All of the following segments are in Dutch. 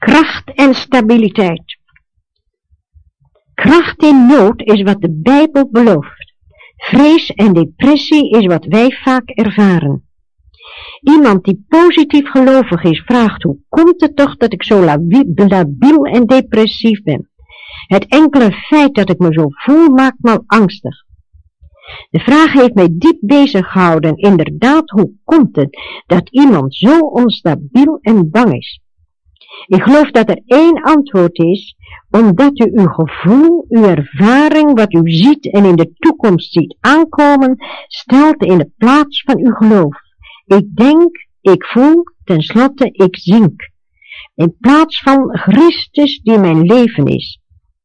Kracht en stabiliteit. Kracht in nood is wat de Bijbel belooft. Vrees en depressie is wat wij vaak ervaren. Iemand die positief gelovig is vraagt: hoe komt het toch dat ik zo labiel en depressief ben? Het enkele feit dat ik me zo voel maakt me al angstig. De vraag heeft mij diep bezig gehouden. Inderdaad, hoe komt het dat iemand zo onstabiel en bang is? Ik geloof dat er één antwoord is: omdat u uw gevoel, uw ervaring, wat u ziet en in de toekomst ziet aankomen, stelt in de plaats van uw geloof. Ik denk, ik voel, tenslotte ik zink. In plaats van Christus die mijn leven is.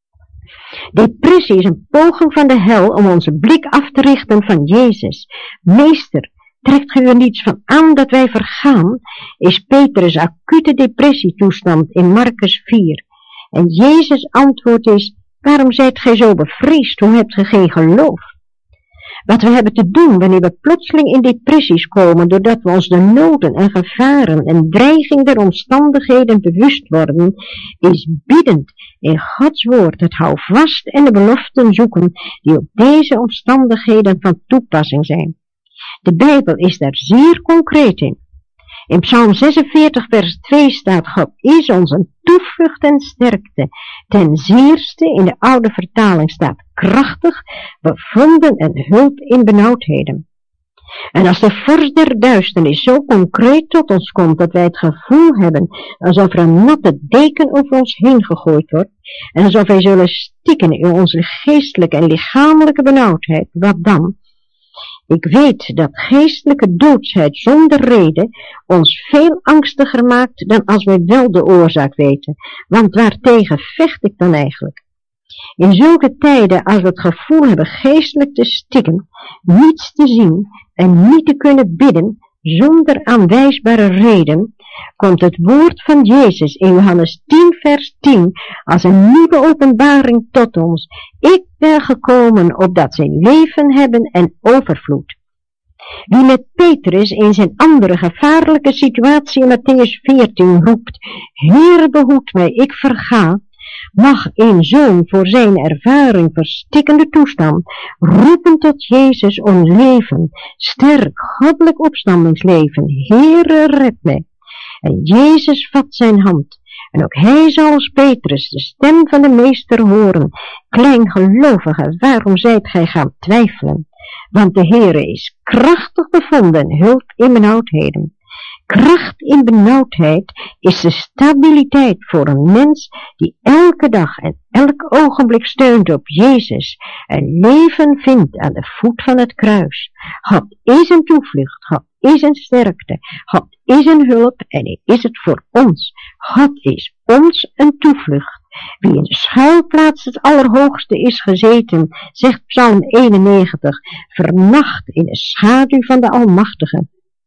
Depressie is een poging van de hel om onze blik af te richten van Jezus. Meester, trekt ge er niets van aan dat wij vergaan? Is Petrus' acute depressietoestand in Markus 4. En Jezus' antwoord is: waarom zijt gij zo bevreesd? Hoe hebt ge geen geloof? Wat we hebben te doen wanneer we plotseling in depressies komen, doordat we ons de noden en gevaren en dreiging der omstandigheden bewust worden, is biddend in Gods woord het houvast en de beloften zoeken die op deze omstandigheden van toepassing zijn. De Bijbel is daar zeer concreet in. In Psalm 46 vers 2 staat: God is onze toevlucht en sterkte. Ten zeerste in de oude vertaling staat krachtig, bevonden en hulp in benauwdheden. En als de vorst der duisternis zo concreet tot ons komt dat wij het gevoel hebben alsof er een natte deken over ons heen gegooid wordt en alsof wij zullen stikken in onze geestelijke en lichamelijke benauwdheid, wat dan? Ik weet dat geestelijke doodsheid zonder reden ons veel angstiger maakt dan als wij wel de oorzaak weten, want waartegen vecht ik dan eigenlijk? In zulke tijden als we het gevoel hebben geestelijk te stikken, niets te zien en niet te kunnen bidden zonder aanwijsbare reden, komt het woord van Jezus in Johannes 10 vers 10 als een nieuwe openbaring tot ons. Ik ben gekomen opdat zij leven hebben en overvloed. Wie met Petrus in zijn andere gevaarlijke situatie in Mattheüs 14 roept: Heer, behoed mij, ik verga, mag een zoon voor zijn ervaring verstikkende toestand roepen tot Jezus om leven, sterk, goddelijk opstandingsleven. Heere, red mij. En Jezus vat zijn hand. En ook hij zal als Petrus de stem van de meester horen. Kleingelovige, waarom zijt gij gaan twijfelen? Want de Heere is krachtig bevonden, hulp in benauwdheden. Kracht in benauwdheid is de stabiliteit voor een mens die elke dag en elk ogenblik steunt op Jezus en leven vindt aan de voet van het kruis. God is een toevlucht, God is een sterkte, God is een hulp en hij is het voor ons. God is ons een toevlucht. Wie in de schuilplaats het Allerhoogste is gezeten, zegt Psalm 91, vernacht in de schaduw van de Almachtige.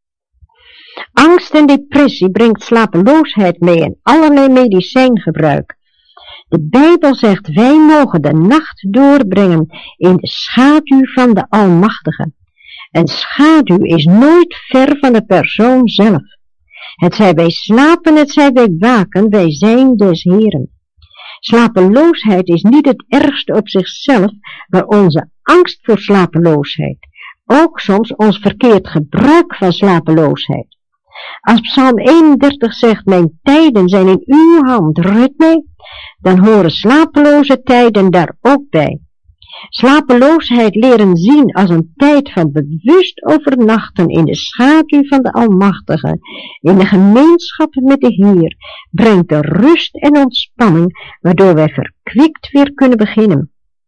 Angst en depressie brengt slapeloosheid mee en allerlei medicijngebruik. De Bijbel zegt: wij mogen de nacht doorbrengen in de schaduw van de Almachtige. En schaduw is nooit ver van de persoon zelf. Het zij wij slapen, het zij wij waken, wij zijn des Heeren. Slapeloosheid is niet het ergste op zichzelf, maar onze angst voor slapeloosheid. Ook soms ons verkeerd gebruik van slapeloosheid. Als Psalm 31 zegt: mijn tijden zijn in uw hand, red mij, dan horen slapeloze tijden daar ook bij. Slapeloosheid leren zien als een tijd van bewust overnachten in de schaduw van de Almachtige, in de gemeenschap met de Heer, brengt de rust en ontspanning, waardoor wij verkwikt weer kunnen beginnen.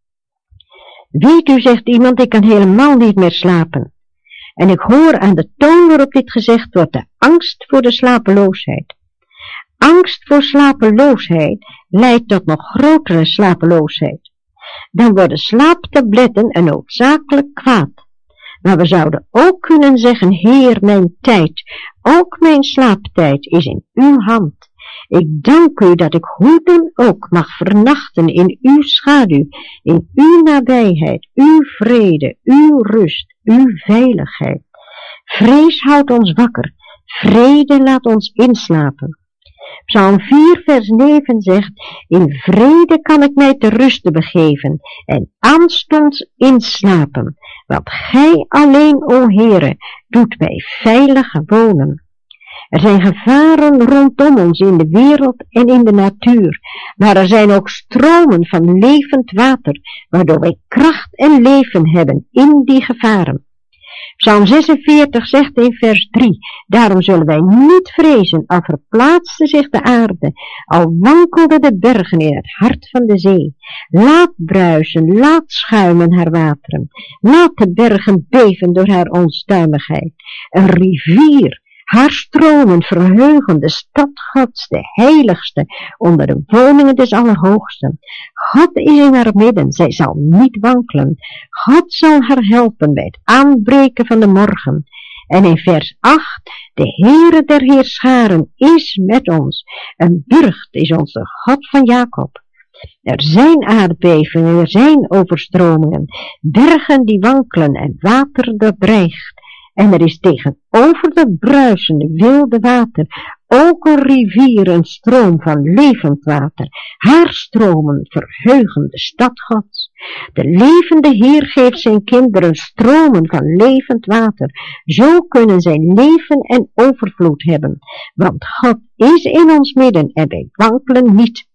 Weet u, zegt iemand, ik kan helemaal niet meer slapen. En ik hoor aan de toon waarop dit gezegd wordt de angst voor de slapeloosheid. Angst voor slapeloosheid leidt tot nog grotere slapeloosheid. Dan worden slaaptabletten een noodzakelijk kwaad. Maar we zouden ook kunnen zeggen: Heer, mijn tijd, ook mijn slaaptijd is in uw hand. Ik dank u dat ik hoe dan ook mag vernachten in uw schaduw, in uw nabijheid, uw vrede, uw rust, uw veiligheid. Vrees houdt ons wakker, vrede laat ons inslapen. Psalm 4 vers 9 zegt, in vrede kan ik mij ter ruste begeven en aanstonds inslapen, want gij alleen, o Heere, doet mij veilig wonen. Er zijn gevaren rondom ons in de wereld en in de natuur, maar er zijn ook stromen van levend water, waardoor wij kracht en leven hebben in die gevaren. Psalm 46 zegt in vers 3, daarom zullen wij niet vrezen, al verplaatste zich de aarde, al wankelden de bergen in het hart van de zee. Laat bruisen, laat schuimen haar wateren, laat de bergen beven door haar onstuimigheid. Een rivier, haar stromen verheugen de stad Gods, de heiligste, onder de woningen des Allerhoogsten. God is in haar midden, zij zal niet wankelen. God zal haar helpen bij het aanbreken van de morgen. En in vers 8, de Heere der Heerscharen is met ons. Een burcht is onze God van Jacob. Er zijn aardbevingen, er zijn overstromingen, bergen die wankelen en water dat dreigt. En er is tegenover de bruisende wilde water ook een rivier, een stroom van levend water. Haar stromen verheugen de stad Gods. De levende Heer geeft zijn kinderen stromen van levend water. Zo kunnen zij leven en overvloed hebben. Want God is in ons midden en wij wankelen niet.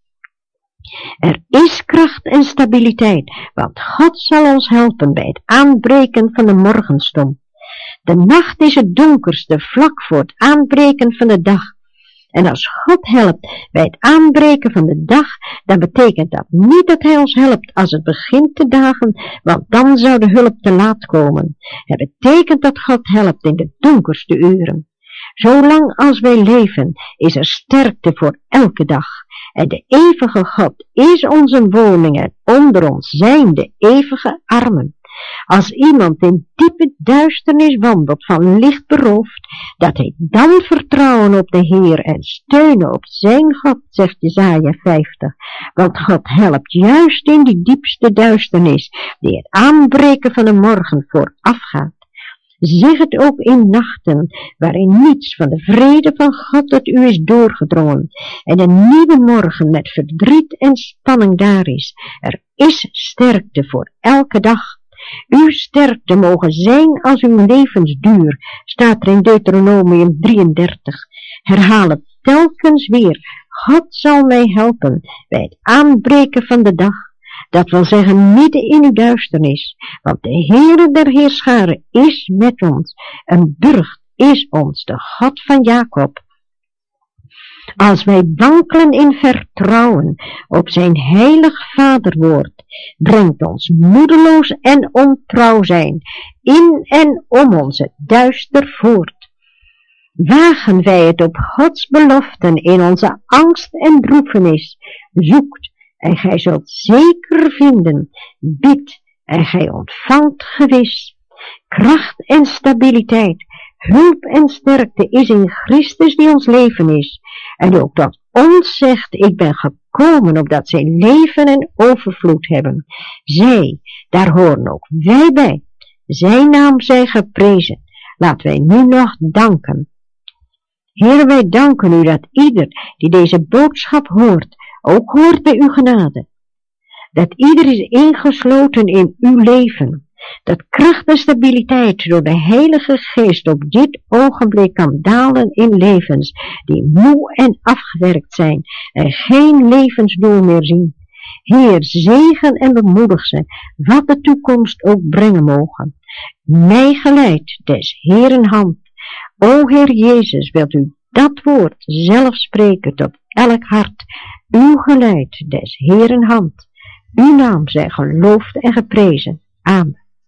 Er is kracht en stabiliteit, want God zal ons helpen bij het aanbreken van de morgenstond. De nacht is het donkerste vlak voor het aanbreken van de dag. En als God helpt bij het aanbreken van de dag, dan betekent dat niet dat hij ons helpt als het begint te dagen, want dan zou de hulp te laat komen. Het betekent dat God helpt in de donkerste uren. Zolang als wij leven, is er sterkte voor elke dag. En de eeuwige God is onze woning en onder ons zijn de eeuwige armen. Als iemand in diepe duisternis wandelt, van licht beroofd, dat hij dan vertrouwen op de Heer en steunen op zijn God, zegt Jesaja 50. Want God helpt juist in die diepste duisternis, die het aanbreken van de morgen voorafgaat. Zeg het ook in nachten, waarin niets van de vrede van God tot u is doorgedrongen, en een nieuwe morgen met verdriet en spanning daar is. Er is sterkte voor elke dag. Uw sterkte mogen zijn als uw levensduur, staat er in Deuteronomium 33. Herhaal het telkens weer. God zal mij helpen bij het aanbreken van de dag. Dat wil zeggen midden in uw duisternis, want de Heere der Heerscharen is met ons. Een burcht is ons, de God van Jacob. Als wij wankelen in vertrouwen op zijn heilig vaderwoord, brengt ons moedeloos en ontrouw zijn in en om ons het duister voort. Wagen wij het op Gods beloften in onze angst en droefenis, zoekt en gij zult zeker vinden, bid en gij ontvangt gewis. Kracht en stabiliteit, hulp en sterkte is in Christus die ons leven is. En ook dat ons zegt, ik ben gekomen opdat zij leven en overvloed hebben. Zij, daar horen ook wij bij. Zijn naam zij geprezen. Laten wij nu nog danken. Heer, wij danken u dat ieder die deze boodschap hoort, ook hoort bij uw genade. Dat ieder is ingesloten in uw leven. Dat kracht en stabiliteit door de Heilige Geest op dit ogenblik kan dalen in levens die moe en afgewerkt zijn en geen levensdoel meer zien. Heer, zegen en bemoedig ze, wat de toekomst ook brengen mogen. Mij geleidt des Heeren hand. O Heer Jezus, wilt u dat woord zelf spreken tot elk hart. Uw geleid des Heeren hand. Uw naam zij geloofd en geprezen. Amen.